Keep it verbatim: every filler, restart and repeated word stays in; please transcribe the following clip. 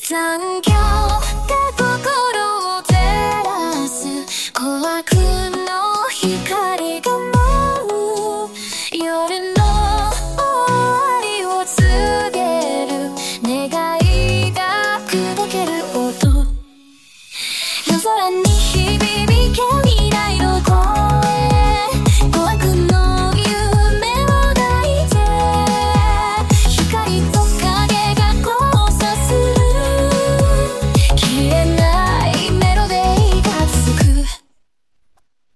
残響が心を照らす琥珀の光が舞う夜の終わりを告げる願いが砕ける音夜空の